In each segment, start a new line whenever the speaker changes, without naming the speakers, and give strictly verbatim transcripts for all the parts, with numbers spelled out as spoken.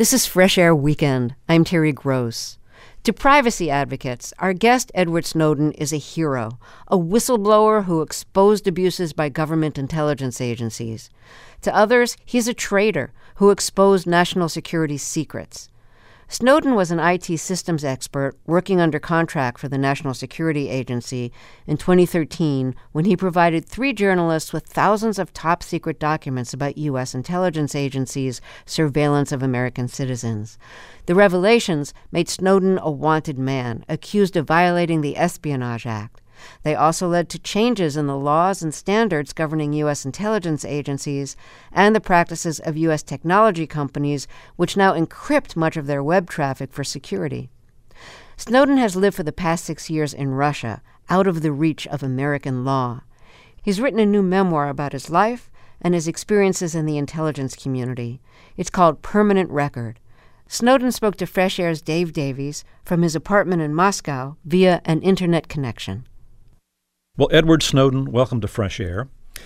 This is Fresh Air Weekend. I'm Terry Gross. To privacy advocates, our guest Edward Snowden is a hero, a whistleblower who exposed abuses by government intelligence agencies. To others, he's a traitor who exposed national security secrets. Snowden was an I T systems expert working under contract for the National Security Agency in twenty thirteen when he provided three journalists with thousands of top-secret documents about U S intelligence agencies' surveillance of American citizens. The revelations made Snowden a wanted man, accused of violating the Espionage Act. They also led to changes in the laws and standards governing U S intelligence agencies and the practices of U S technology companies, which now encrypt much of their web traffic for security. Snowden has lived for the past six years in Russia, out of the reach of American law. He's written a new memoir about his life and his experiences in the intelligence community. It's called Permanent Record. Snowden spoke to Fresh Air's Dave Davies from his apartment in Moscow via an internet connection.
Well, Edward Snowden, welcome to Fresh Air.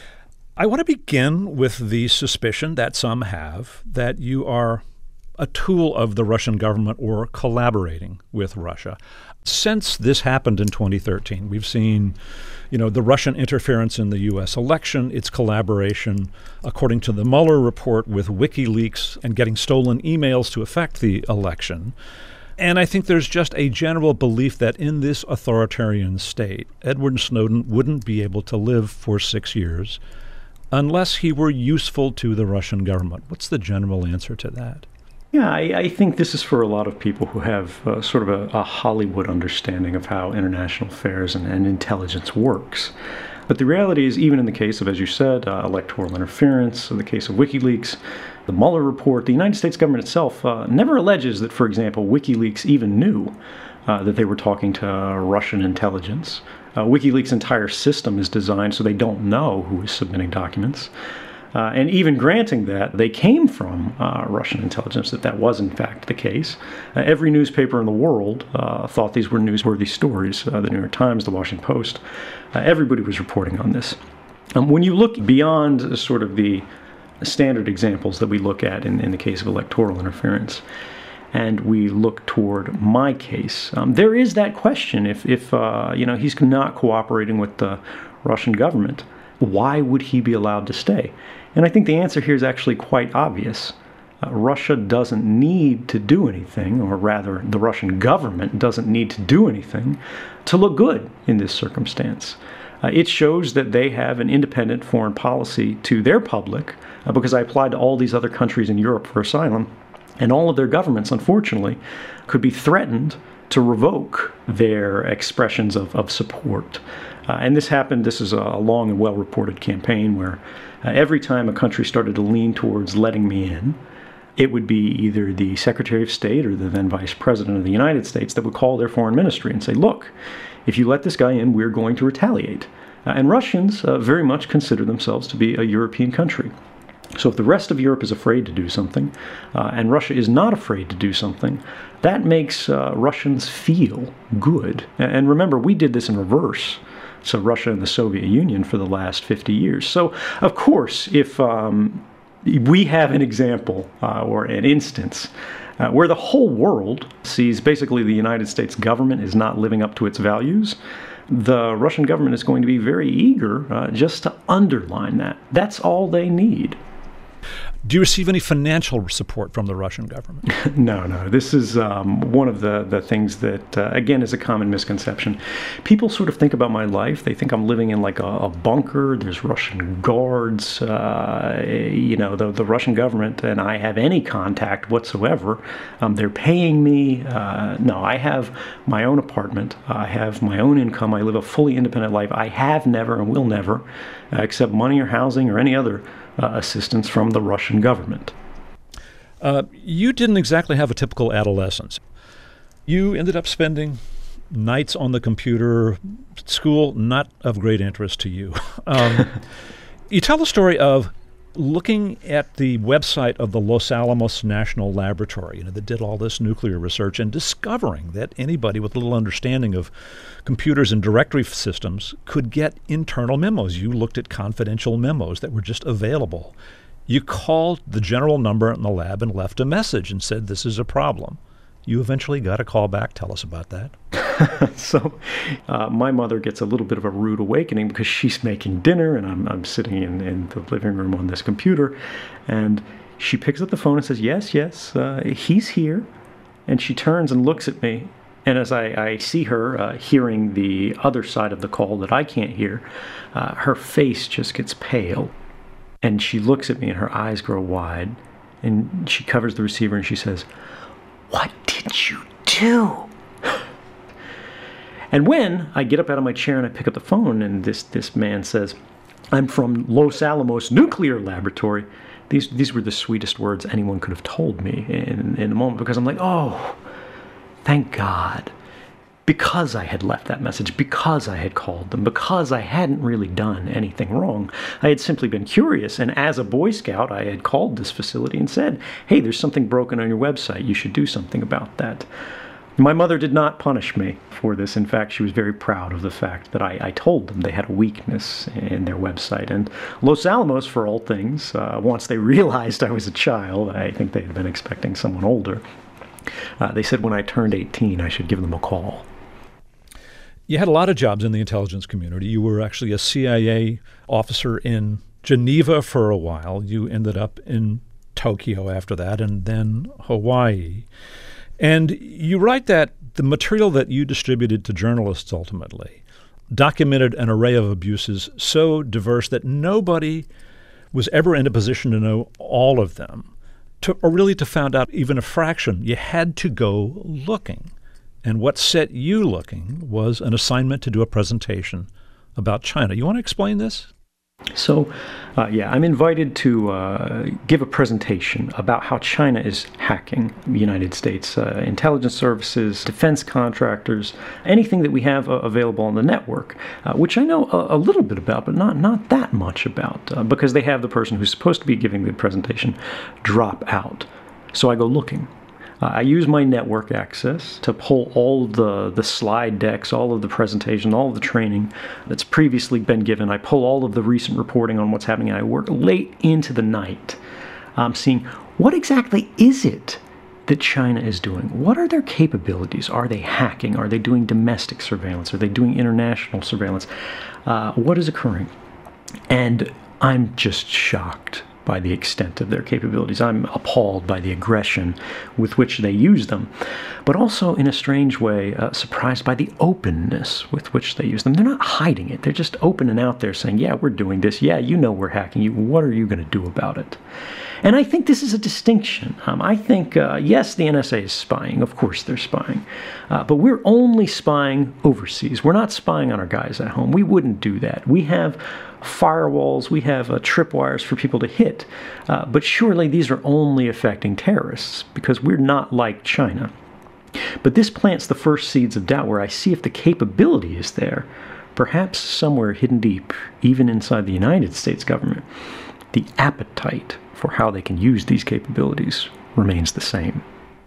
I want to begin with the suspicion that some have that you are a tool of the Russian government or collaborating with Russia. Since this happened in twenty thirteen, we've seen, you know, the Russian interference in the U S election, its collaboration, according to the Mueller report, with WikiLeaks and getting stolen emails to affect the election. And I think there's just a general belief that in this authoritarian state, Edward Snowden wouldn't be able to live for six years unless he were useful to the Russian government. What's the general answer to that?
Yeah, I, I think this is for a lot of people who have uh, sort of a, a Hollywood understanding of how international affairs and, and intelligence works. But the reality is, even in the case of, as you said, uh, electoral interference, in the case of WikiLeaks, the Mueller report, the United States government itself uh, never alleges that, for example, WikiLeaks even knew uh, that they were talking to uh, Russian intelligence. Uh, WikiLeaks' entire system is designed so they don't know who is submitting documents. Uh, and even granting that they came from uh, Russian intelligence, that that was in fact the case, uh, every newspaper in the world uh, thought these were newsworthy stories. Uh, the New York Times, the Washington Post, uh, everybody was reporting on this. Um, when you look beyond uh, sort of the standard examples that we look at in, in the case of electoral interference, and we look toward my case, um, there is that question. If, if uh, you know, he's not cooperating with the Russian government, why would he be allowed to stay? And I think the answer here is actually quite obvious. Uh, Russia doesn't need to do anything, or rather, the Russian government doesn't need to do anything to look good in this circumstance. Uh, it shows that they have an independent foreign policy to their public, uh, because I applied to all these other countries in Europe for asylum, and all of their governments, unfortunately, could be threatened to revoke their expressions of, of support. Uh, and this happened, this is a long and well-reported campaign where uh, every time a country started to lean towards letting me in, it would be either the Secretary of State or the then Vice President of the United States that would call their foreign ministry and say, look, if you let this guy in, we're going to retaliate. Uh, and Russians uh, very much consider themselves to be a European country. So if the rest of Europe is afraid to do something, uh, and Russia is not afraid to do something, that makes uh, Russians feel good. And remember, we did this in reverse. So Russia and the Soviet Union for the last fifty years. So, of course, if um, we have an example uh, or an instance uh, where the whole world sees basically the United States government is not living up to its values, the Russian government is going to be very eager uh, just to underline that. That's all they need.
Do you receive any financial support from the Russian government?
No, no. This is um, one of the, the things that, uh, again, is a common misconception. People sort of think about my life. They think I'm living in like a, a bunker. There's Russian guards. Uh, you know, the, the Russian government and I have any contact whatsoever. Um, they're paying me. Uh, no, I have my own apartment. I have my own income. I live a fully independent life. I have never and will never uh, accept money or housing or any other Uh, assistance from the Russian government.
Uh, you didn't exactly have a typical adolescence. You ended up spending nights on the computer, school not of great interest to you. Um, you tell the story of looking at the website of the Los Alamos National Laboratory, you know, that did all this nuclear research, and discovering that anybody with a little understanding of computers and directory systems could get internal memos. You looked at confidential memos that were just available. You called the general number in the lab and left a message and said, this is a problem. You eventually got a call back. Tell us about that.
so uh, my mother gets a little bit of a rude awakening because she's making dinner, and I'm, I'm sitting in, in the living room on this computer, and she picks up the phone and says, yes, yes, uh, he's here. And she turns and looks at me, and as I, I see her uh, hearing the other side of the call that I can't hear, uh, her face just gets pale, and she looks at me and her eyes grow wide, and she covers the receiver and she says, what did you do? And when I get up out of my chair and I pick up the phone and this, this man says, I'm from Los Alamos Nuclear Laboratory, these these were the sweetest words anyone could have told me in, in a moment, because I'm like, oh, thank God. Because I had left that message, because I had called them, because I hadn't really done anything wrong. I had simply been curious, and as a Boy Scout, I had called this facility and said, hey, there's something broken on your website. You should do something about that. My mother did not punish me for this. In fact, she was very proud of the fact that I, I told them they had a weakness in their website. And Los Alamos, for all things, uh, once they realized I was a child, I think they had been expecting someone older, uh, they said when I turned eighteen, I should give them a call.
You had a lot of jobs in the intelligence community. You were actually a C I A officer in Geneva for a while. You ended up in Tokyo after that, and then Hawaii. And you write that the material that you distributed to journalists ultimately documented an array of abuses so diverse that nobody was ever in a position to know all of them, to, or really to find out even a fraction. You had to go looking. And what set you looking was an assignment to do a presentation about China. You want to explain this?
So, uh, yeah, I'm invited to uh, give a presentation about how China is hacking the United States uh, intelligence services, defense contractors, anything that we have uh, available on the network, uh, which I know a, a little bit about, but not, not that much about, uh, because they have the person who's supposed to be giving the presentation drop out. So I go looking. Uh, I use my network access to pull all of the, the slide decks, all of the presentation, all of the training that's previously been given. I pull all of the recent reporting on what's happening. I work late into the night um, seeing what exactly is it that China is doing? What are their capabilities? Are they hacking? Are they doing domestic surveillance? Are they doing international surveillance? Uh, what is occurring? And I'm just shocked by the extent of their capabilities. I'm appalled by the aggression with which they use them, but also in a strange way uh, surprised by the openness with which they use them. They're not hiding it. They're just open and out there saying, yeah, we're doing this. Yeah, you know we're hacking you. What are you going to do about it? And I think this is a distinction. Um, I think, uh, yes, the N S A is spying. Of course they're spying. Uh, but we're only spying overseas. We're not spying on our guys at home. We wouldn't do that. We have firewalls. We have uh, tripwires for people to hit. Uh, but surely these are only affecting terrorists because we're not like China. But this plants the first seeds of doubt where I see if the capability is there, perhaps somewhere hidden deep, even inside the United States government, the appetite for how they can use these capabilities remains the same.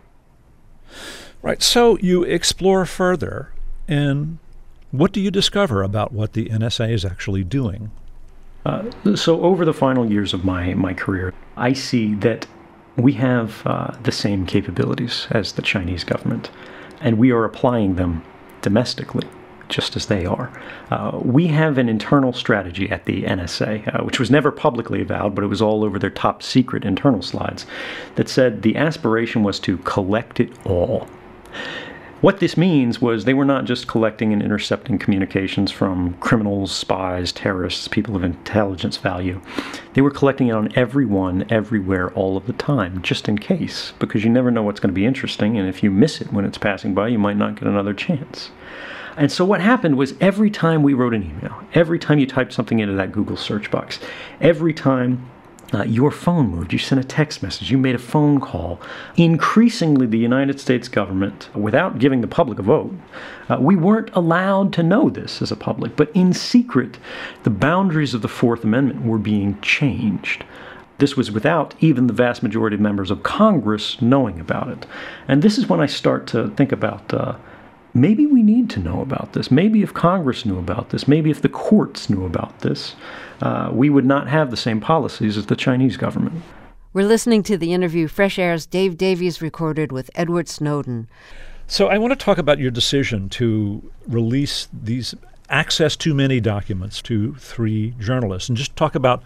Right. So you explore further, and what do you discover about what the N S A is actually doing?
Uh, so over the final years of my, my career, I see that we have uh, the same capabilities as the Chinese government, and we are applying them domestically, just as they are. Uh, we have an internal strategy at the N S A, uh, which was never publicly avowed, but it was all over their top secret internal slides, that said the aspiration was to collect it all. What this means was they were not just collecting and intercepting communications from criminals, spies, terrorists, people of intelligence value. They were collecting it on everyone, everywhere, all of the time, just in case, because you never know what's going to be interesting, and if you miss it when it's passing by, you might not get another chance. And so what happened was every time we wrote an email, every time you typed something into that Google search box, every time Uh, your phone moved, you sent a text message, you made a phone call. Increasingly, the United States government, without giving the public a vote, uh, we weren't allowed to know this as a public, but in secret, the boundaries of the Fourth Amendment were being changed. This was without even the vast majority of members of Congress knowing about it. And this is when I start to think about uh, maybe we need to know about this. Maybe if Congress knew about this, maybe if the courts knew about this, uh, we would not have the same policies as the Chinese government.
We're listening to the interview Fresh Air's Dave Davies recorded with Edward Snowden.
So I want to talk about your decision to release these access to many documents to three journalists, and just talk about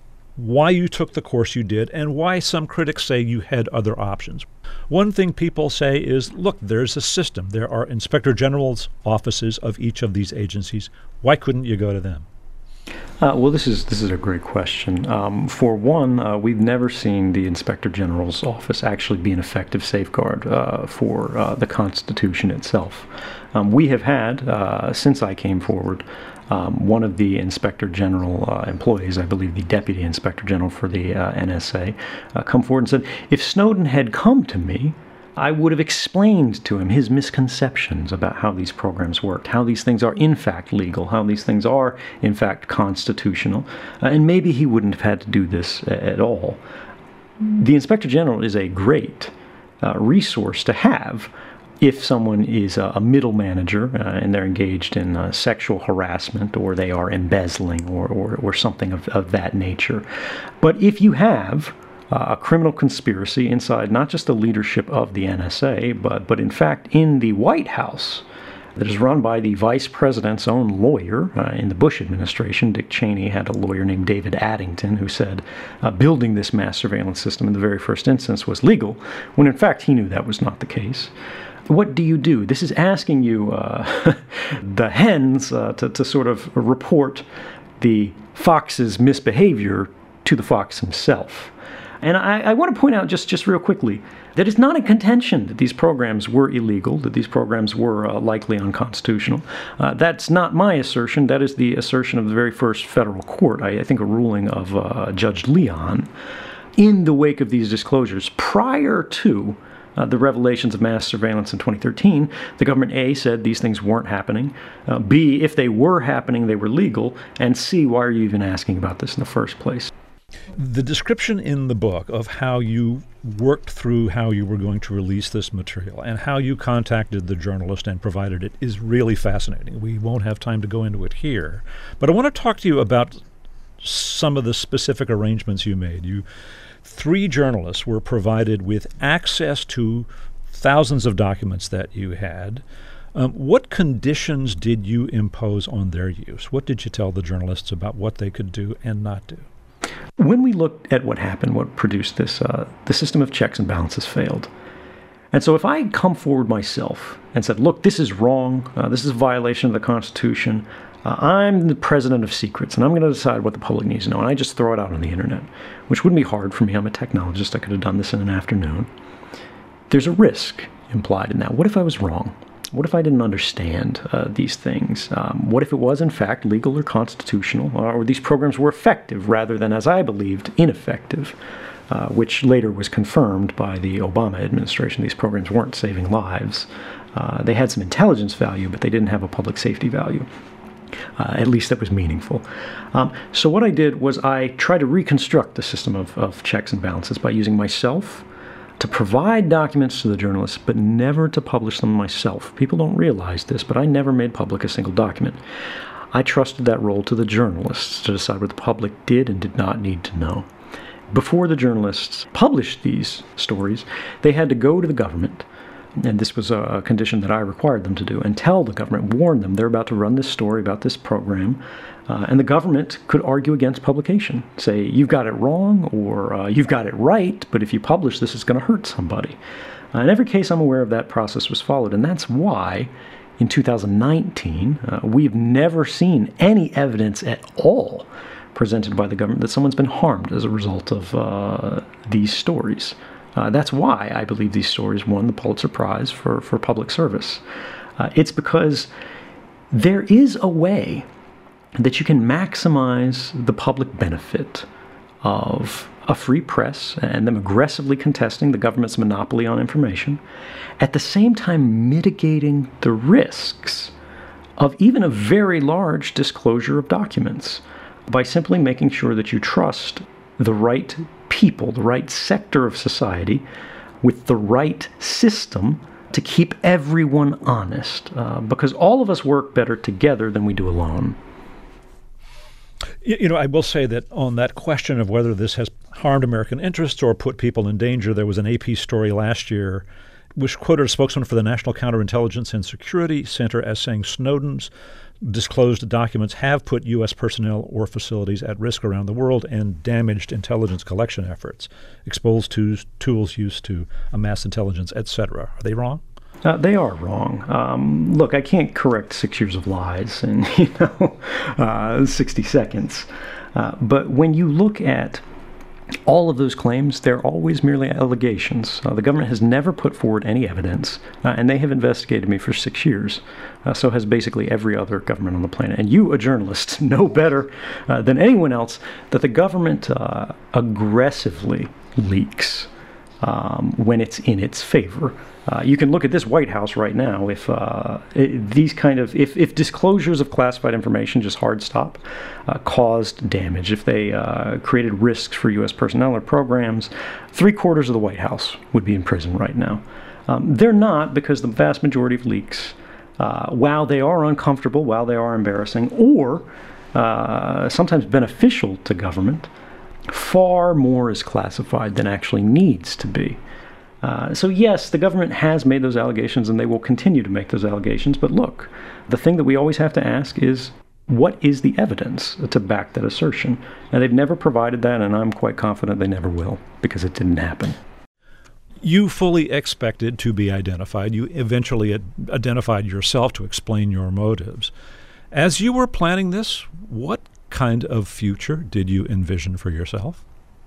why you took the course you did and why some critics say you had other options. One thing people say is, look, there's a system. There are inspector general's offices of each of these agencies. Why couldn't you go to them?
Uh, well, this is this is a great question. Um, for one, uh, we've never seen the Inspector General's office actually be an effective safeguard uh, for uh, the Constitution itself. Um, we have had, uh, since I came forward, um, one of the Inspector General uh, employees, I believe the Deputy Inspector General for the uh, N S A, uh, come forward and said, if Snowden had come to me, I would have explained to him his misconceptions about how these programs worked, how these things are in fact legal, how these things are in fact constitutional, uh, and maybe he wouldn't have had to do this at all. The Inspector General is a great uh, resource to have if someone is a, a middle manager uh, and they're engaged in uh, sexual harassment, or they are embezzling, or, or, or something of, of that nature. But if you have Uh, a criminal conspiracy inside not just the leadership of the N S A, but, but in fact in the White House, that is run by the vice president's own lawyer uh, in the Bush administration. Dick Cheney had a lawyer named David Addington who said uh, building this mass surveillance system in the very first instance was legal, when in fact he knew that was not the case. What do you do? This is asking you, uh, the hens, uh, to, to sort of report the fox's misbehavior to the fox himself. And I, I want to point out just, just real quickly that it's not a contention that these programs were illegal, that these programs were uh, likely unconstitutional. Uh, that's not my assertion. That is the assertion of the very first federal court, I, I think a ruling of uh, Judge Leon, in the wake of these disclosures. Prior to uh, the revelations of mass surveillance in twenty thirteen, the government, A, said these things weren't happening, uh, B, if they were happening, they were legal, and C, why are you even asking about this in the first place?
The description in the book of how you worked through how you were going to release this material and how you contacted the journalist and provided it is really fascinating. We won't have time to go into it here. But I want to talk to you about some of the specific arrangements you made. You, three journalists were provided with access to thousands of documents that you had. Um, what conditions did you impose on their use? What did you tell the journalists about what they could do and not do?
When we looked at what happened, what produced this, uh, the system of checks and balances failed. And so if I had come forward myself and said, look, this is wrong, uh, this is a violation of the Constitution, uh, I'm the president of secrets, and I'm going to decide what the public needs to know, and I just throw it out on the internet, which wouldn't be hard for me. I'm a technologist. I could have done this in an afternoon. There's a risk implied in that. What if I was wrong? What if I didn't understand uh, these things? Um, what if it was, in fact, legal or constitutional, or, or these programs were effective rather than, as I believed, ineffective, uh, which later was confirmed by the Obama administration. These programs weren't saving lives. Uh, they had some intelligence value, but they didn't have a public safety value. Uh, at least that was meaningful. Um, so what I did was I tried to reconstruct the system of, of checks and balances by using myself to provide documents to the journalists, but never to publish them myself. People don't realize this, but I never made public a single document. I trusted that role to the journalists to decide what the public did and did not need to know. Before the journalists published these stories, they had to go to the government, and this was a condition that I required them to do, and tell the government, warn them, they're about to run this story about this program, uh, and the government could argue against publication, say, you've got it wrong, or uh, you've got it right, but if you publish this, it's going to hurt somebody. Uh, in every case, I'm aware of that process was followed, and that's why in two thousand nineteen, uh, we've never seen any evidence at all presented by the government that someone's been harmed as a result of uh, these stories. Uh, that's why I believe these stories won the Pulitzer Prize for, for public service. Uh, it's because there is a way that you can maximize the public benefit of a free press and them aggressively contesting the government's monopoly on information, at the same time mitigating the risks of even a very large disclosure of documents by simply making sure that you trust the right people, the right sector of society, with the right system to keep everyone honest, uh, because all of us work better together than we do alone.
You know, I will say that on that question of whether this has harmed American interests or put people in danger, there was an A P story last year which quoted a spokesman for the National Counterintelligence and Security Center as saying Snowden's disclosed documents have put U S personnel or facilities at risk around the world and damaged intelligence collection efforts, exposed to tools used to amass intelligence, et cetera. Are they wrong?
Uh, they are wrong. Um, look, I can't correct six years of lies in, you know, uh, sixty seconds. Uh, but when you look at all of those claims, they're always merely allegations. Uh, the government has never put forward any evidence, uh, and they have investigated me for six years. Uh, so has basically every other government on the planet. And you, a journalist, know better uh, than anyone else that the government uh, aggressively leaks um, when it's in its favor. Uh, you can look at this White House right now. If uh, it, these kind of if, if disclosures of classified information, just hard stop, uh, caused damage, if they uh, created risks for U S personnel or programs, three quarters of the White House would be in prison right now. Um, they're not, because the vast majority of leaks, uh, while they are uncomfortable, while they are embarrassing, or uh, sometimes beneficial to government, far more is classified than actually needs to be. Uh, so yes, the government has made those allegations, and they will continue to make those allegations. But look, the thing that we always have to ask is, what is the evidence to back that assertion? And they've never provided that, and I'm quite confident they never will, because it didn't happen.
You fully expected to be identified. You eventually ad- identified yourself to explain your motives. As you were planning this, what kind of future did you envision for yourself?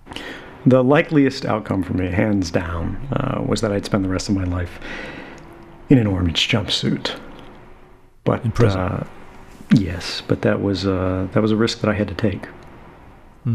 The likeliest outcome for me, hands down, uh, was that I'd spend the rest of my life in an orange jumpsuit. But
in prison.
Uh, yes, but that was uh, that was a risk that I had to take.
Hmm.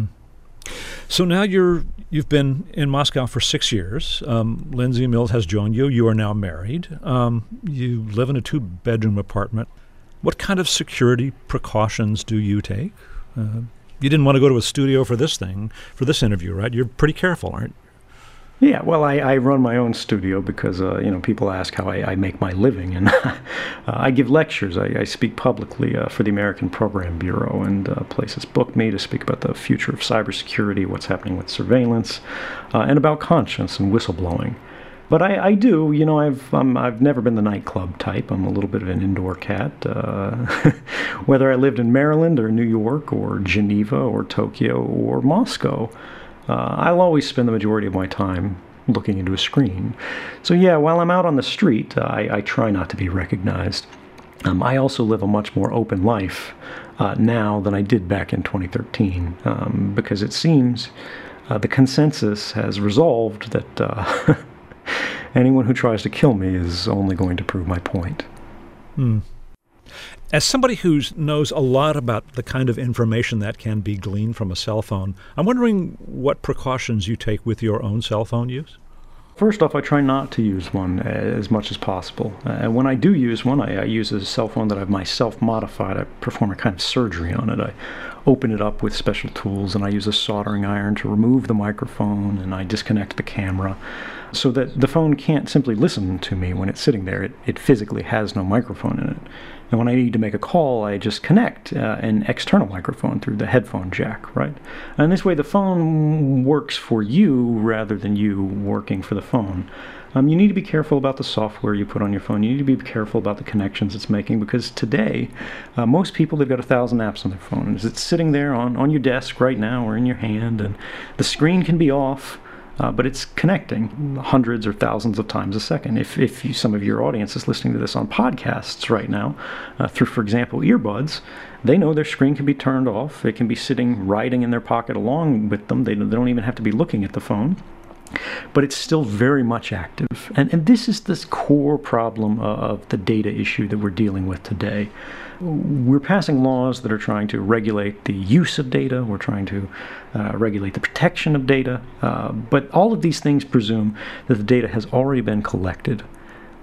So now you're you've been in Moscow for six years. Um, Lindsay Mills has joined you. You are now married. Um, you live in a two-bedroom apartment. What kind of security precautions do you take? Uh, You didn't want to go to a studio for this thing, for this interview, right? You're pretty careful, aren't you?
Yeah, well, I, I run my own studio because, uh, you know, people ask how I, I make my living. And uh, I give lectures. I, I speak publicly uh, for the American Program Bureau, and uh, places book me to speak about the future of cybersecurity, what's happening with surveillance, uh, and about conscience and whistleblowing. But I, I do, you know, I've um, I've never been the nightclub type. I'm a little bit of an indoor cat. Uh, whether I lived in Maryland or New York or Geneva or Tokyo or Moscow, uh, I'll always spend the majority of my time looking into a screen. So yeah, while I'm out on the street, uh, I, I try not to be recognized. Um, I also live a much more open life uh, now than I did back in twenty thirteen, um, because it seems uh, the consensus has resolved that Uh, anyone who tries to kill me is only going to prove my point.
Hmm. As somebody who knows a lot about the kind of information that can be gleaned from a cell phone, I'm wondering what precautions you take with your own cell phone use?
First off, I try not to use one as much as possible. Uh, and when I do use one, I, I use a cell phone that I've myself modified. I perform a kind of surgery on it. I open it up with special tools, and I use a soldering iron to remove the microphone, and I disconnect the camera so that the phone can't simply listen to me when it's sitting there. It, it physically has no microphone in it. And when I need to make a call, I just connect uh, an external microphone through the headphone jack, right? And this way the phone works for you rather than you working for the phone. Um, you need to be careful about the software you put on your phone. You need to be careful about the connections it's making, because today, uh, most people, they've got a thousand apps on their phone. And it's sitting there on, on your desk right now or in your hand, and the screen can be off. Uh, but it's connecting hundreds or thousands of times a second. If if you, some of your audience is listening to this on podcasts right now, uh, through, for example, earbuds, they know their screen can be turned off. It can be sitting, writing in their pocket along with them. They, they don't even have to be looking at the phone. But it's still very much active. And, and this is this core problem of the data issue that we're dealing with today. We're passing laws that are trying to regulate the use of data. We're trying to uh, regulate the protection of data. Uh, but all of these things presume that the data has already been collected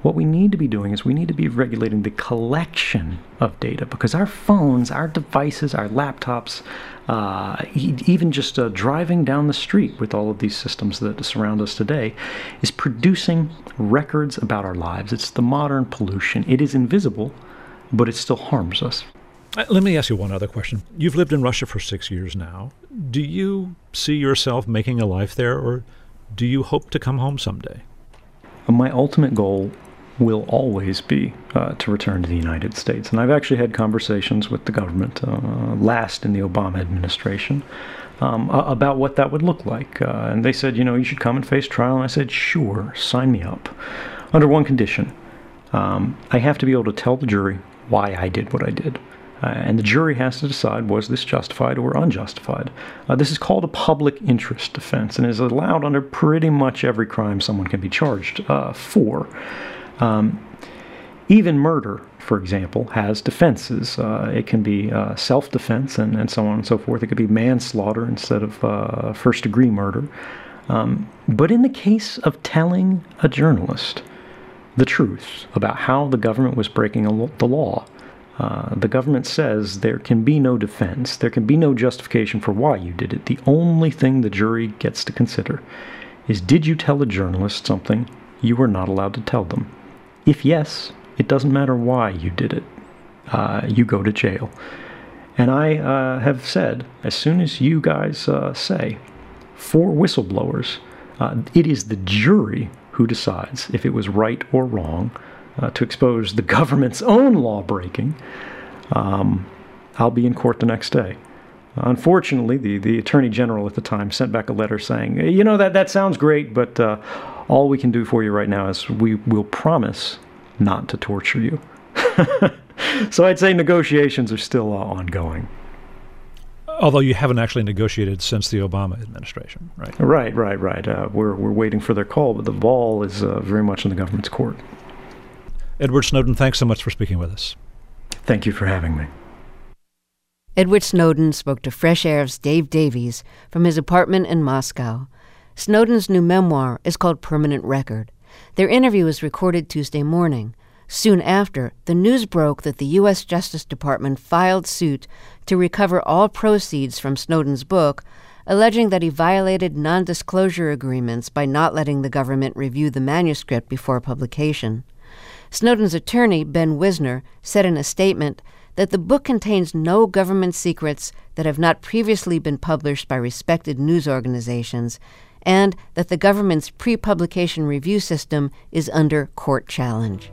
What we need to be doing is we need to be regulating the collection of data, because our phones, our devices, our laptops, uh, e- even just uh, driving down the street with all of these systems that surround us today is producing records about our lives. It's the modern pollution. It is invisible, but it still harms us.
Let me ask you one other question. You've lived in Russia for six years now. Do you see yourself making a life there, or do you hope to come home someday?
My ultimate goal will always be uh, to return to the United States. And I've actually had conversations with the government, uh, last in the Obama administration, um, about what that would look like. Uh, and they said, you know, you should come and face trial. And I said, sure, sign me up. Under one condition. Um, I have to be able to tell the jury why I did what I did. Uh, and the jury has to decide, was this justified or unjustified? Uh, this is called a public interest defense and is allowed under pretty much every crime someone can be charged uh, for. Um, even murder, for example, has defenses. Uh, it can be uh, self-defense and, and so on and so forth. It could be manslaughter instead of uh, first-degree murder. Um, but in the case of telling a journalist the truth about how the government was breaking a lo- the law, uh, the government says there can be no defense, there can be no justification for why you did it. The only thing the jury gets to consider is, did you tell a journalist something you were not allowed to tell them? If yes, it doesn't matter why you did it. Uh, you go to jail. And I uh, have said, as soon as you guys uh, say, for whistleblowers, uh, it is the jury who decides if it was right or wrong uh, to expose the government's own law-breaking. Um, I'll be in court the next day. Unfortunately, the, the Attorney General at the time sent back a letter saying, you know, that, that sounds great, but uh, all we can do for you right now is we will promise not to torture you. So I'd say negotiations are still uh, ongoing.
Although you haven't actually negotiated since the Obama administration, right?
Right, right, right. Uh, we're, we're waiting for their call, but the ball is uh, very much in the government's court.
Edward Snowden, thanks so much for speaking with us.
Thank you for having me.
Edward Snowden spoke to Fresh Air's Dave Davies from his apartment in Moscow. Snowden's new memoir is called Permanent Record. Their interview was recorded Tuesday morning. Soon after, the news broke that the U S Justice Department filed suit to recover all proceeds from Snowden's book, alleging that he violated non-disclosure agreements by not letting the government review the manuscript before publication. Snowden's attorney, Ben Wisner, said in a statement that the book contains no government secrets that have not previously been published by respected news organizations, and that the government's pre-publication review system is under court challenge.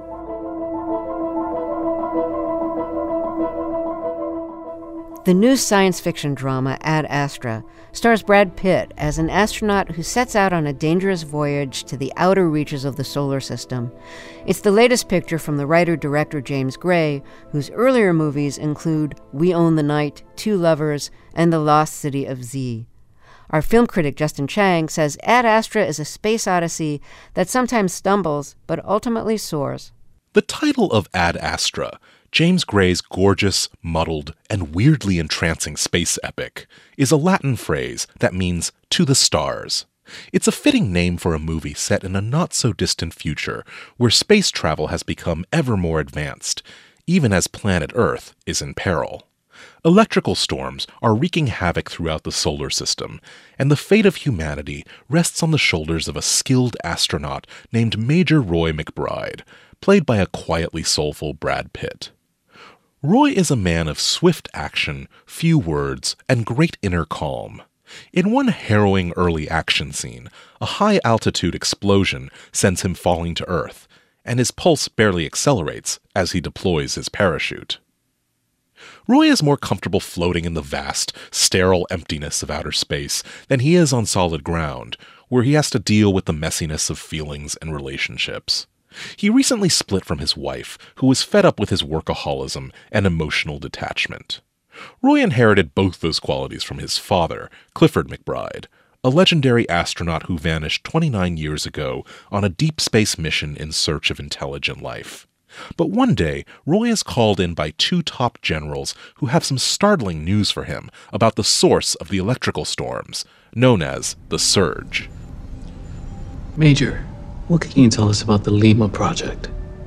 The new science fiction drama Ad Astra stars Brad Pitt as an astronaut who sets out on a dangerous voyage to the outer reaches of the solar system. It's the latest picture from the writer-director James Gray, whose earlier movies include We Own the Night, Two Lovers, and The Lost City of Z. Our film critic Justin Chang says Ad Astra is a space odyssey that sometimes stumbles but ultimately soars.
The title of Ad Astra, James Gray's gorgeous, muddled, and weirdly entrancing space epic, is a Latin phrase that means to the stars. It's a fitting name for a movie set in a not-so-distant future where space travel has become ever more advanced, even as planet Earth is in peril. Electrical storms are wreaking havoc throughout the solar system, and the fate of humanity rests on the shoulders of a skilled astronaut named Major Roy McBride, played by a quietly soulful Brad Pitt. Roy is a man of swift action, few words, and great inner calm. In one harrowing early action scene, a high-altitude explosion sends him falling to Earth, and his pulse barely accelerates as he deploys his parachute. Roy is more comfortable floating in the vast, sterile emptiness of outer space than he is on solid ground, where he has to deal with the messiness of feelings and relationships. He recently split from his wife, who was fed up with his workaholism and emotional detachment. Roy inherited both those qualities from his father, Clifford McBride, a legendary astronaut who vanished twenty-nine years ago on a deep space mission in search of intelligent life. But one day, Roy is called in by two top generals who have some startling news for him about the source of the electrical storms, known as the Surge.
Major, What can you tell us about the Lima project?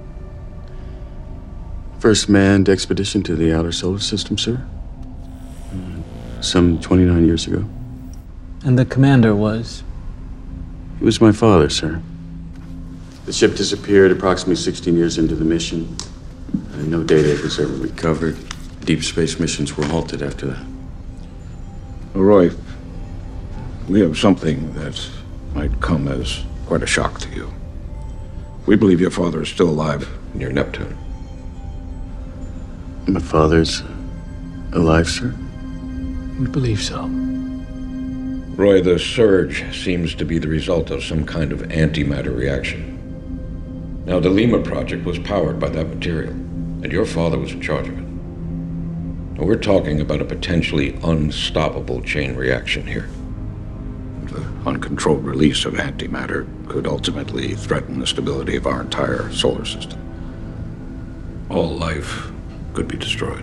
First manned expedition to the outer solar system, sir. Some twenty-nine years ago.
And the commander was?
He was my father, sir. The ship disappeared approximately sixteen years into the mission. And no data was ever recovered. Deep space missions were halted after that.
Roy, we have something that might come as quite a shock to you. We believe your father is still alive near Neptune.
My father's alive, sir?
We believe so.
Roy, the surge seems to be the result of some kind of antimatter reaction. Now, the Lima project was powered by that material, and your father was in charge of it. Now, we're talking about a potentially unstoppable chain reaction here. The uncontrolled release of antimatter could ultimately threaten the stability of our entire solar system. All life could be destroyed.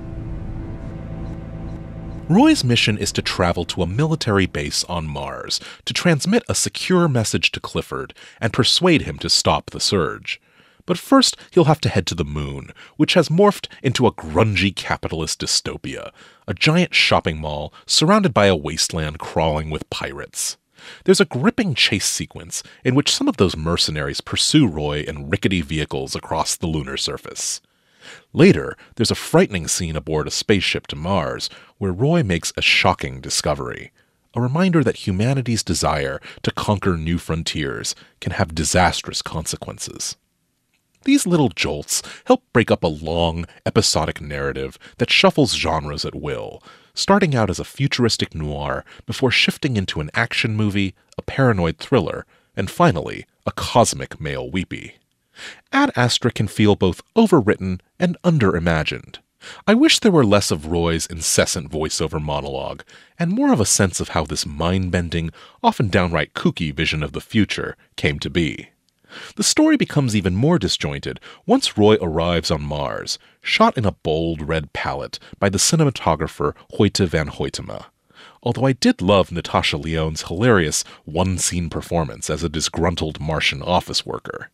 Roy's mission is to travel to a military base on Mars to transmit a secure message to Clifford and persuade him to stop the surge. But first, he'll have to head to the moon, which has morphed into a grungy capitalist dystopia, a giant shopping mall surrounded by a wasteland crawling with pirates. There's a gripping chase sequence in which some of those mercenaries pursue Roy in rickety vehicles across the lunar surface. Later, there's a frightening scene aboard a spaceship to Mars where Roy makes a shocking discovery, a reminder that humanity's desire to conquer new frontiers can have disastrous consequences. These little jolts help break up a long, episodic narrative that shuffles genres at will, starting out as a futuristic noir before shifting into an action movie, a paranoid thriller, and finally, a cosmic male weepy. Ad Astra can feel both overwritten and underimagined. I wish there were less of Roy's incessant voiceover monologue, and more of a sense of how this mind-bending, often downright kooky vision of the future came to be. The story becomes even more disjointed once Roy arrives on Mars, shot in a bold red palette by the cinematographer Hoyte van Hoytema. Although I did love Natasha Lyonne's hilarious one-scene performance as a disgruntled Martian office worker.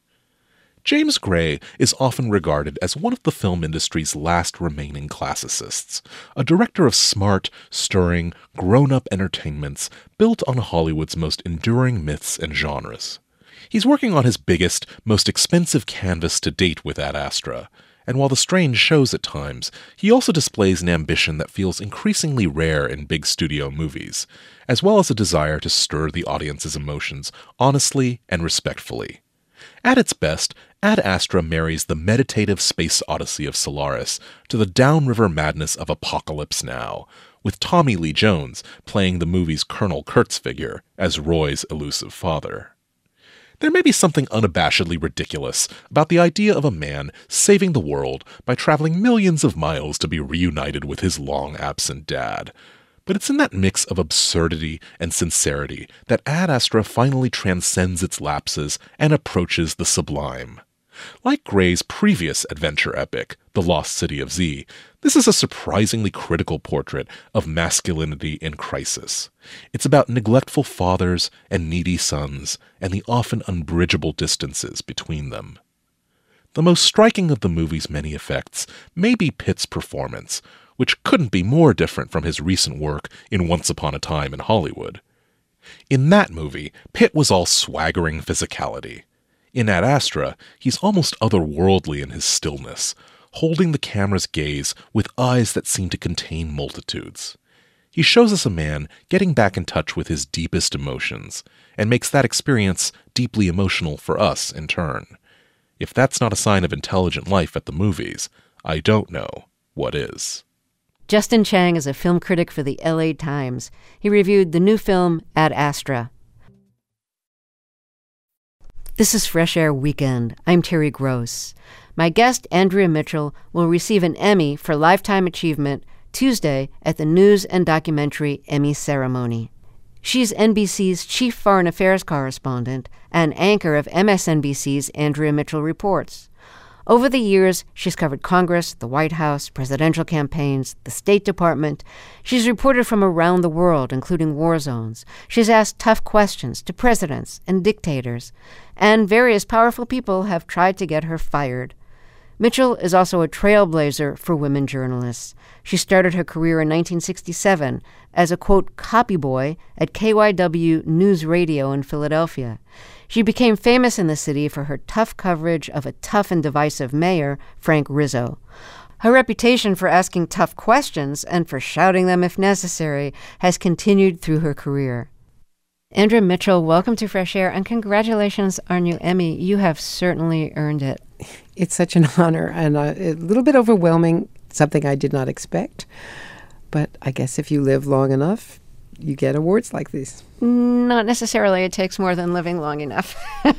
James Gray is often regarded as one of the film industry's last remaining classicists, a director of smart, stirring, grown-up entertainments built on Hollywood's most enduring myths and genres. He's working on his biggest, most expensive canvas to date with Ad Astra, and while the strange shows at times, he also displays an ambition that feels increasingly rare in big studio movies, as well as a desire to stir the audience's emotions honestly and respectfully. At its best, Ad Astra marries the meditative space odyssey of Solaris to the downriver madness of Apocalypse Now, with Tommy Lee Jones playing the movie's Colonel Kurtz figure as Roy's elusive father. There may be something unabashedly ridiculous about the idea of a man saving the world by traveling millions of miles to be reunited with his long-absent dad. But it's in that mix of absurdity and sincerity that Ad Astra finally transcends its lapses and approaches the sublime. Like Gray's previous adventure epic, The Lost City of Z, this is a surprisingly critical portrait of masculinity in crisis. It's about neglectful fathers and needy sons, and the often unbridgeable distances between them. The most striking of the movie's many effects may be Pitt's performance, which couldn't be more different from his recent work in Once Upon a Time in Hollywood. In that movie, Pitt was all swaggering physicality. In Ad Astra, he's almost otherworldly in his stillness, holding the camera's gaze with eyes that seem to contain multitudes. He shows us a man getting back in touch with his deepest emotions, and makes that experience deeply emotional for us in turn. If that's not a sign of intelligent life at the movies, I don't know what is.
Justin Chang is a film critic for the L A Times. He reviewed the new film Ad Astra. This is Fresh Air Weekend. I'm Terry Gross. My guest, Andrea Mitchell, will receive an Emmy for Lifetime Achievement Tuesday at the News and Documentary Emmy ceremony. She's N B C's chief foreign affairs correspondent and anchor of M S N B C's Andrea Mitchell Reports. Over the years, she's covered Congress, the White House, presidential campaigns, the State Department. She's reported from around the world, including war zones. She's asked tough questions to presidents and dictators, and various powerful people have tried to get her fired. Mitchell is also a trailblazer for women journalists. She started her career in nineteen sixty-seven as a, quote, copy boy at K Y W News Radio in Philadelphia. She became famous in the city for her tough coverage of a tough and divisive mayor, Frank Rizzo. Her reputation for asking tough questions and for shouting them if necessary has continued through her career. Andrea Mitchell, welcome to Fresh Air, and congratulations on your Emmy. You have certainly earned it.
It's such an honor, and uh, a little bit overwhelming, something I did not expect. But I guess if you live long enough, you get awards like these.
Not necessarily. It takes more than living long enough.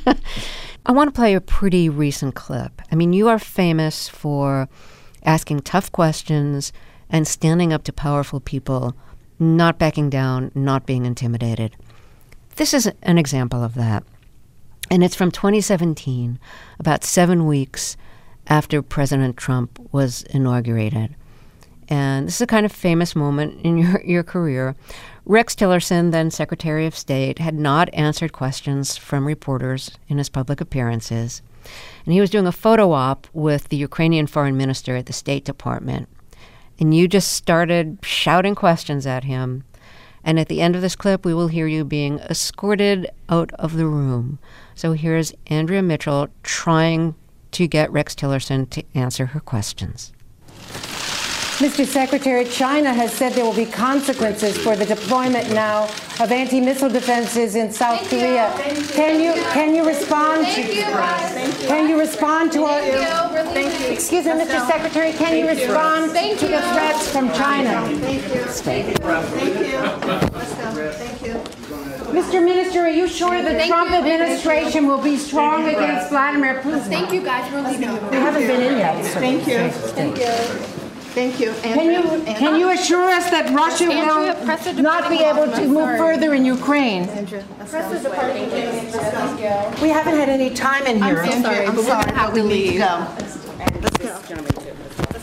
I want to play a pretty recent clip. I mean, you are famous for asking tough questions and standing up to powerful people, not backing down, not being intimidated. This is an example of that. And it's from twenty seventeen, about seven weeks after President Trump was inaugurated. And this is a kind of famous moment in your, your career. Rex Tillerson, then Secretary of State, had not answered questions from reporters in his public appearances. And he was doing a photo op with the Ukrainian foreign minister at the State Department. And you just started shouting questions at him. And at the end of this clip, we will hear you being escorted out of the room. So here's Andrea Mitchell trying to get Rex Tillerson to answer her questions.
Mister Secretary, China has said there will be consequences for the deployment now of anti-missile defenses in South
Thank
Korea.
You.
Can you can you respond?
Thank
to,
you. Thank you.
Can you respond to
Thank
our?
you. Really
Thank you. Excuse me,
Mister
Mister Secretary. Can
Thank
you respond
Thank
to
you.
the threats from China?
Thank you. Thank you. Thank you. Let's go. Thank you.
Mister Minister, are you sure the
Thank
Trump
you.
administration will be strong against Vladimir Putin?
Thank you, guys. We're leaving.
We haven't been in yet. So
Thank you. Thank you. Thank you.
Can you can you assure us that Russia
Andrea,
will
press the
not be
departing
able to
button.
move
Sorry.
further in Ukraine?
Andrea, press the departing button. Let's go.
We haven't had any time in here.
I'm sorry,
I'm
but we're
sorry,
gonna have
but we
to
need to
leave.
go.
Let's go. Let's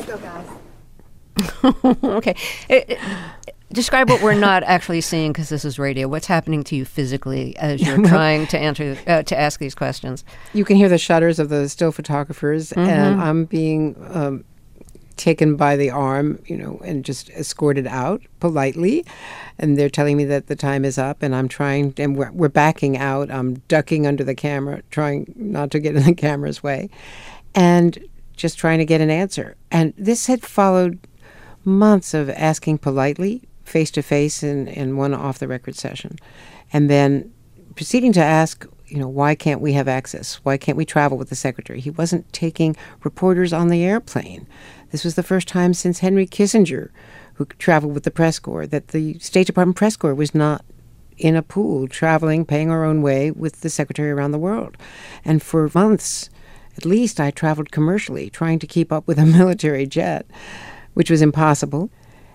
go, guys.
Okay. It, it, describe what we're not actually seeing, because this is radio. What's happening to you physically as you're trying to answer uh, to ask these questions?
You can hear the shudders of the still photographers,
Mm-hmm.
and I'm being um, taken by the arm, you know, and just escorted out politely. And they're telling me that the time is up, and I'm trying, and we're, we're backing out. I'm ducking under the camera, trying not to get in the camera's way, and just trying to get an answer. And this had followed months of asking politely, face-to-face, in, in one off-the-record session, and then proceeding to ask, you know, why can't we have access? Why can't we travel with the secretary? He wasn't taking reporters on the airplane. This was the first time since Henry Kissinger, who traveled with the press corps, that the State Department press corps was not in a pool, traveling, paying our own way with the secretary around the world. And for months, at least, I traveled commercially, trying to keep up with a military jet, which was impossible.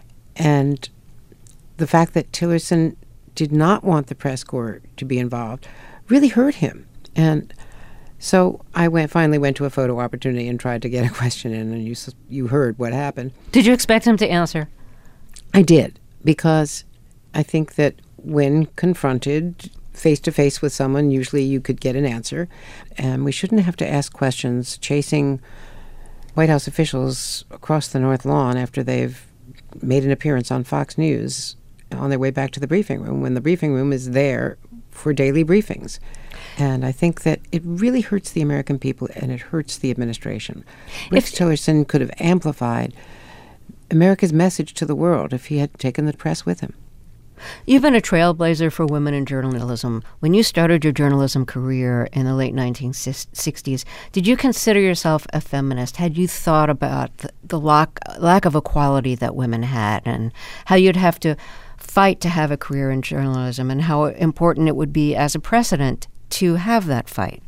And the fact that Tillerson did not want the press corps to be involved really hurt him. And so I went finally went to a photo opportunity and tried to get a question in, and you you heard what happened.
Did you expect him to answer?
I did, because I think that when confronted face-to-face with someone, usually you could get an answer. And we shouldn't have to ask questions chasing White House officials across the North Lawn after they've made an appearance on Fox News on their way back to the briefing room, when the briefing room is there for daily briefings. And I think that it really hurts the American people, and it hurts the administration. Rex Tillerson could have amplified America's message to the world if he had taken the press with him.
You've been a trailblazer for women in journalism. When you started your journalism career in the late nineteen sixties, did you consider yourself a feminist? Had you thought about the, the lack, lack of equality that women had, and how you'd have to fight to have a career in journalism, and how important it would be as a precedent to have that fight?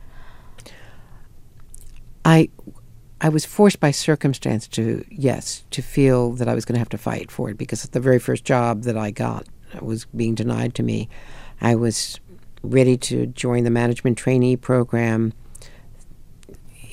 I I was forced by circumstance to, yes, to feel that I was going to have to fight for it, because the very first job that I got was being denied to me. I was ready to join the management trainee program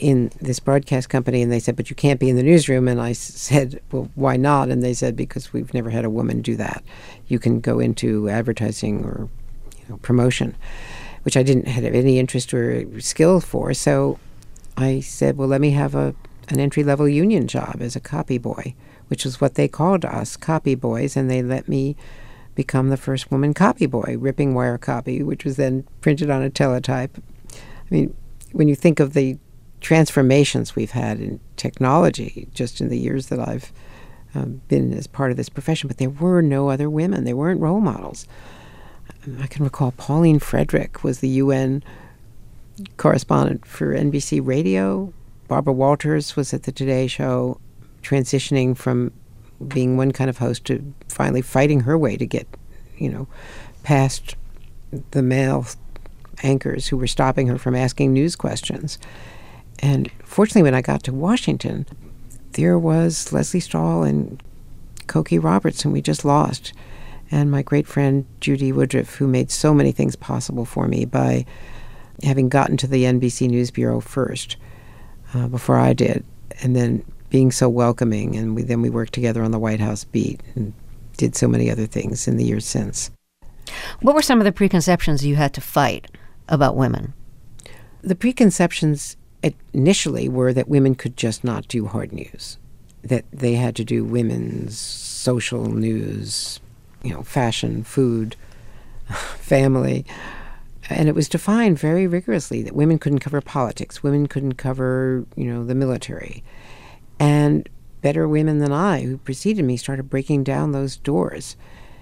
in this broadcast company, and they said, but you can't be in the newsroom. And I said, well, why not? And they said, because we've never had a woman do that. You can go into advertising or you know, promotion, which I didn't have any interest or skill for. So I said, well, let me have a an entry-level union job as a copy boy, which is what they called us, copy boys, and they let me become the first woman copy boy, ripping wire copy, which was then printed on a teletype. I mean, when you think of the transformations we've had in technology just in the years that I've um, been as part of this profession, but there were no other women. There weren't role models. I can recall Pauline Frederick was the U N correspondent for N B C Radio. Barbara Walters was at the Today Show, transitioning from being one kind of host to finally fighting her way to get, you know, past the male anchors who were stopping her from asking news questions. And fortunately, when I got to Washington, there was Leslie Stahl and Cokie Roberts, whom we just lost, and my great friend Judy Woodruff, who made so many things possible for me by having gotten to the N B C News Bureau first, uh, before I did, and then being so welcoming. And we, then we worked together on the White House beat and did so many other things in the years since.
What were some of the preconceptions you had to fight about women?
The preconceptions initially were that women could just not do hard news, that they had to do women's social news, you know, fashion, food, family. And it was defined very rigorously that women couldn't cover politics, women couldn't cover, you know, the military. And better women than I, who preceded me, started breaking down those doors.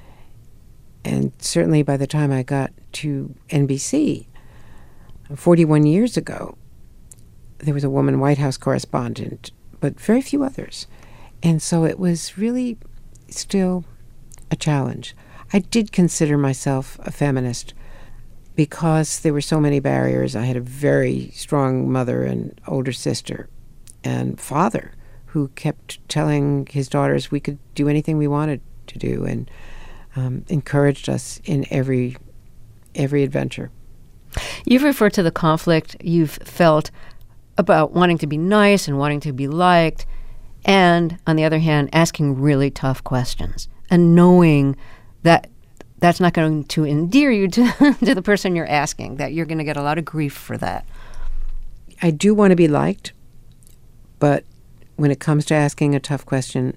And certainly by the time I got to N B C, forty-one years ago, there was a woman White House correspondent, but very few others. And so it was really still a challenge. I did consider myself a feminist because there were so many barriers. I had a very strong mother and older sister and father who kept telling his daughters we could do anything we wanted to do, and um, encouraged us in every every adventure.
You've referred to the conflict you've felt about wanting to be nice and wanting to be liked, and on the other hand, asking really tough questions and knowing that that's not going to endear you to, to the person you're asking, that you're going to get a lot of grief for that.
I do want to be liked, but when it comes to asking a tough question,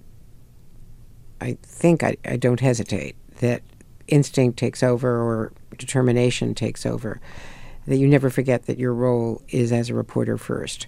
I think I, I don't hesitate, that instinct takes over or determination takes over, that you never forget that your role is as a reporter first.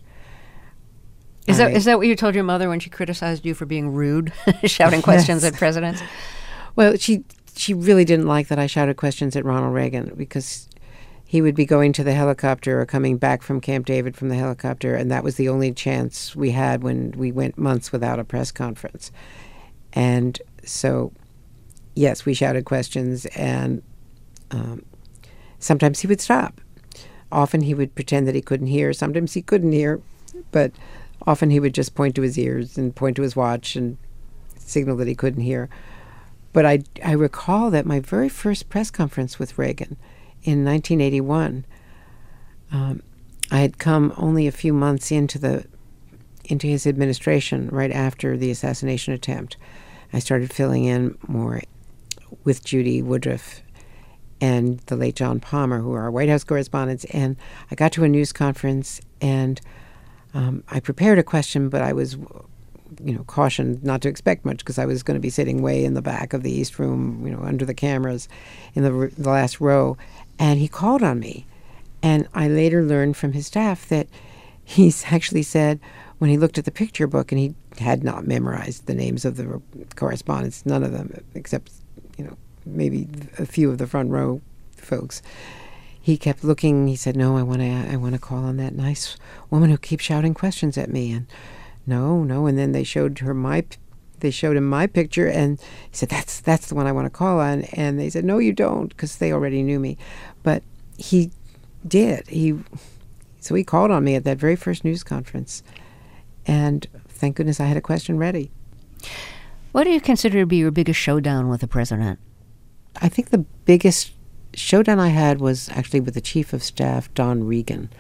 Is
I,
that is that what you told your mother when she criticized you for being rude, shouting questions
yes.
at presidents?
Well, she she really didn't like that I shouted questions at Ronald Reagan, because he would be going to the helicopter or coming back from Camp David from the helicopter, and that was the only chance we had when we went months without a press conference. And so, yes, we shouted questions, and um, sometimes he would stop. Often he would pretend that he couldn't hear. Sometimes he couldn't hear, but often he would just point to his ears and point to his watch and signal that he couldn't hear. But I, I recall that my very first press conference with Reagan in nineteen eighty-one, um, I had come only a few months into the into his administration, right after the assassination attempt. I started filling in more with Judy Woodruff and the late John Palmer, who are our White House correspondents. And I got to a news conference, and um, I prepared a question, but I was, you know, cautioned not to expect much because I was going to be sitting way in the back of the East Room, you know, under the cameras in the, the last row. And he called on me. And I later learned from his staff that he's actually said, when he looked at the picture book, and he had not memorized the names of the correspondents, none of them, except, you know, maybe a few of the front row folks. He kept looking. He said, no, I want to I want to call on that nice woman who keeps shouting questions at me. And no, no. And then they showed her my, they showed him my picture, and he said, that's that's the one I want to call on. And they said, no, you don't, because they already knew me. But he did. He So he called on me at that very first news conference. And thank goodness I had a question ready.
What do you consider to be your biggest showdown with the president?
I think the biggest showdown I had was actually with the Chief of Staff, Don Regan,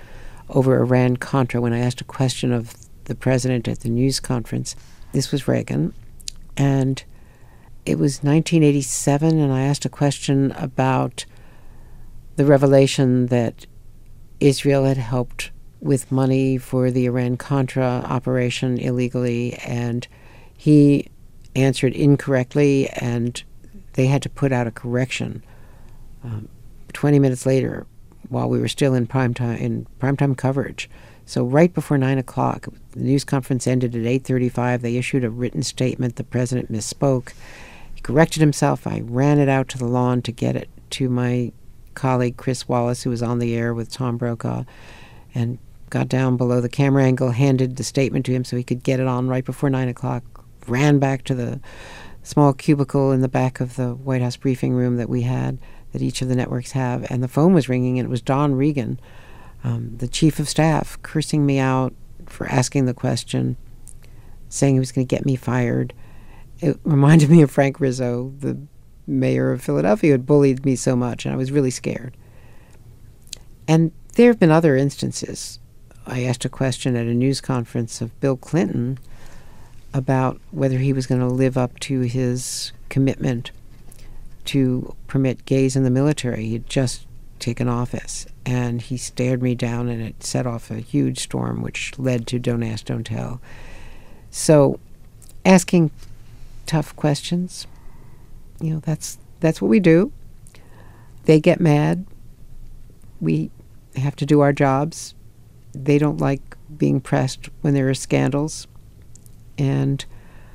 over Iran-Contra when I asked a question of the president at the news conference. This was Reagan, and it was nineteen eighty-seven, and I asked a question about the revelation that Israel had helped with money for the Iran-Contra operation illegally, and he answered incorrectly, and they had to put out a correction. Um, Twenty minutes later, while we were still in primetime in primetime coverage, so right before nine o'clock, the news conference ended at eight thirty-five. They issued a written statement. The president misspoke. He corrected himself. I ran it out to the lawn to get it to my colleague Chris Wallace, who was on the air with Tom Brokaw, and got down below the camera angle, handed the statement to him so he could get it on right before nine o'clock, ran back to the small cubicle in the back of the White House briefing room that we had, that each of the networks have, and the phone was ringing, and it was Don Regan, um, the chief of staff, cursing me out for asking the question, saying he was going to get me fired. It reminded me of Frank Rizzo, the mayor of Philadelphia, who had bullied me so much, and I was really scared. And there have been other instances. I asked a question at a news conference of Bill Clinton about whether he was going to live up to his commitment to permit gays in the military. He had just taken office, and he stared me down, and it set off a huge storm, which led to Don't Ask, Don't Tell. So asking tough questions, you know, that's that's what we do. They get mad. We have to do our jobs. They don't like being pressed when there are scandals. And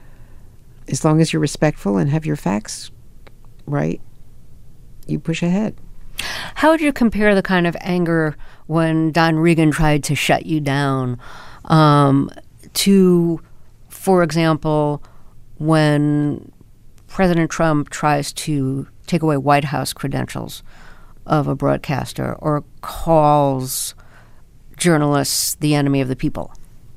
as long as you're respectful and have your facts right, you push ahead.
How would you compare the kind of anger when Don Regan tried to shut you down um, to, for example, when President Trump tries to take away White House credentials of a broadcaster or calls journalists the enemy of the people?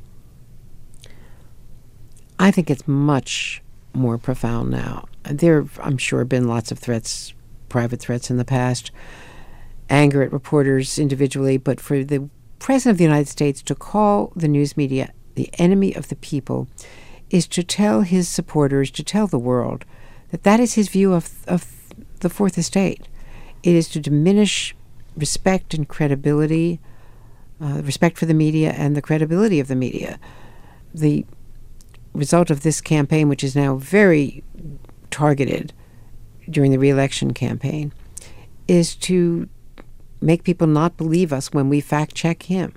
I think it's much more profound now. There have, I'm sure, been lots of threats, private threats in the past, anger at reporters individually, but for the President of the United States to call the news media the enemy of the people is to tell his supporters, to tell the world, that that is his view of, of the Fourth Estate. It is to diminish respect and credibility, uh, respect for the media and the credibility of the media. The result of this campaign, which is now very targeted during the re-election campaign, is to make people not believe us when we fact-check him.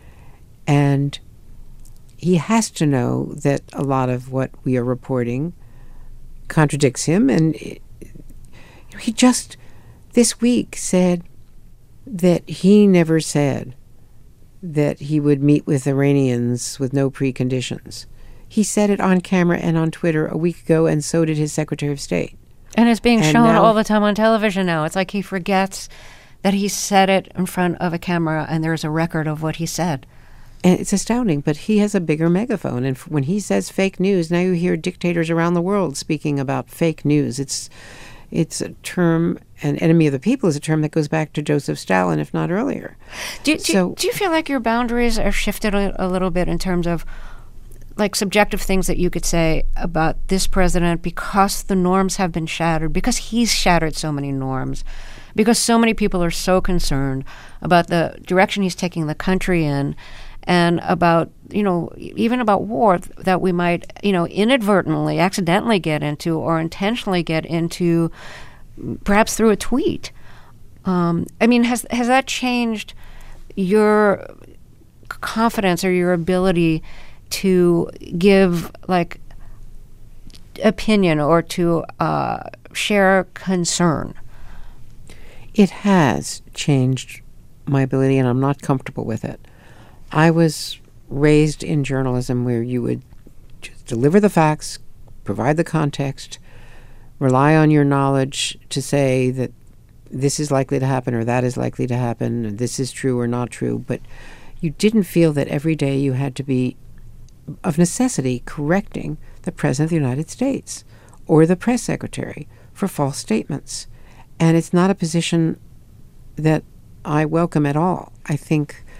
And he has to know that a lot of what we are reporting contradicts him. And it, he just, this week, said that he never said that he would meet with Iranians with no preconditions. He said it on camera and on Twitter a week ago, and so did his Secretary of State.
And it's being
and
shown
now,
all the time on television now. It's like he forgets that he said it in front of a camera and there's a record of what he said.
And it's astounding, but he has a bigger megaphone. And when he says fake news, now you hear dictators around the world speaking about fake news. It's it's a term, an enemy of the people is a term that goes back to Joseph Stalin, if not earlier.
Do, do,
so,
do you feel like your boundaries are shifted a, a little bit in terms of like subjective things that you could say about this president because the norms have been shattered, because he's shattered so many norms, because so many people are so concerned about the direction he's taking the country in, and about, you know, even about war that we might, you know, inadvertently, accidentally get into or intentionally get into, perhaps through a tweet. Um, I mean, has has that changed your confidence or your ability to give, like, opinion or to uh, share concern?
It has changed my ability, and I'm not comfortable with it. I was raised in journalism where you would just deliver the facts, provide the context, rely on your knowledge to say that this is likely to happen or that is likely to happen, or this is true or not true. But you didn't feel that every day you had to be, of necessity, correcting the President of the United States or the press secretary for false statements. And it's not a position that I welcome at all. I think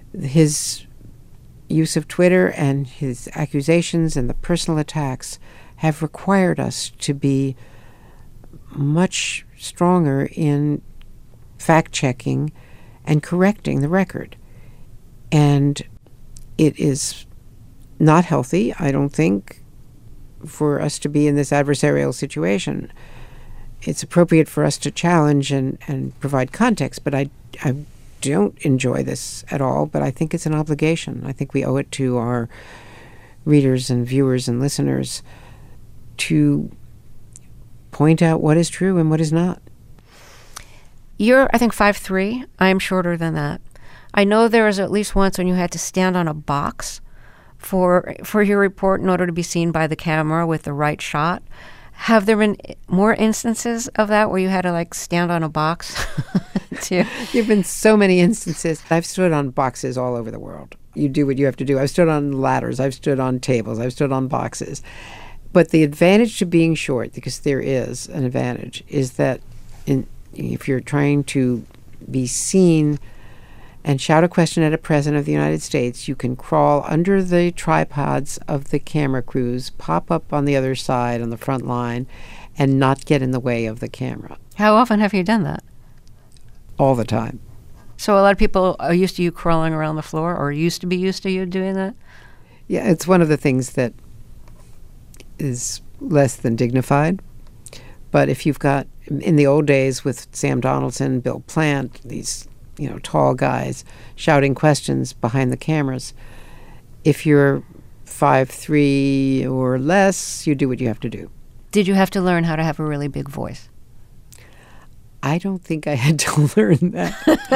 his use of Twitter and his accusations and the personal attacks have required us to be much stronger in fact-checking and correcting the record. And it is not healthy, I don't think, for us to be in this adversarial situation. It's appropriate for us to challenge and, and provide context, but I, I don't enjoy this at all, but I think it's an obligation. I think we owe it to our readers and viewers and listeners to point out what is true and what is not.
You're, I think, five three. I'm shorter than that. I know there was at least once when you had to stand on a box for for your report in order to be seen by the camera with the right shot. Have there been more instances of that where you had to, like, stand on a box? to...
There have been so many instances. I've stood on boxes all over the world. You do what you have to do. I've stood on ladders. I've stood on tables. I've stood on boxes. But the advantage to being short, because there is an advantage, is that in, if you're trying to be seen and shout a question at a president of the United States, you can crawl under the tripods of the camera crews, pop up on the other side on the front line, and not get in the way of the camera.
How often have you done that?
All the time.
So a lot of people are used to you crawling around the floor, or used to be used to you doing that?
Yeah, it's one of the things that is less than dignified. But if you've got, in the old days with Sam Donaldson, Bill Plant, these, you know, tall guys shouting questions behind the cameras, if you're five three or less, you do what you have to do.
Did you have to learn how to have a really big voice?
I don't think I had to learn that.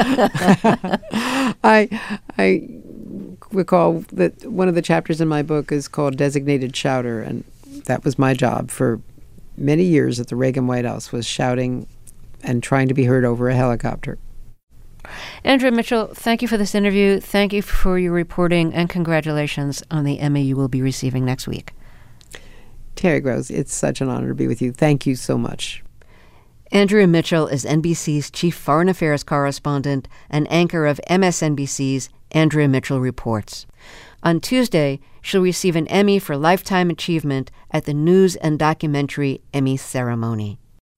I I recall that one of the chapters in my book is called Designated Shouter, and that was my job for many years at the Reagan White House, was shouting and trying to be heard over a helicopter.
Andrea Mitchell, thank you for this interview. Thank you for your reporting, and congratulations on the Emmy you will be receiving next week.
Terry Gross, it's such an honor to be with you. Thank you so much.
Andrea Mitchell is N B C's chief foreign affairs correspondent and anchor of M S N B C's Andrea Mitchell Reports. On Tuesday, she'll receive an Emmy for Lifetime Achievement at the News and Documentary Emmy ceremony.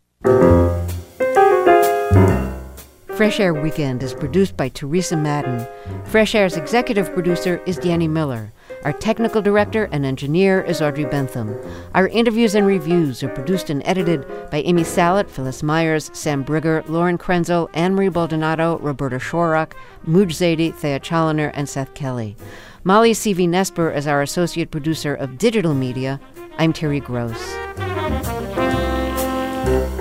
Fresh Air Weekend is produced by Teresa Madden. Fresh Air's executive producer is Danny Miller. Our technical director and engineer is Audrey Bentham. Our interviews and reviews are produced and edited by Amy Salet, Phyllis Myers, Sam Brigger, Lauren Krenzel, Anne-Marie Baldonado, Roberta Shorak, Mooj Zadie, Thea Chaloner, and Seth Kelly. Molly C V. Nesper is our associate producer of digital media. I'm Terry Gross.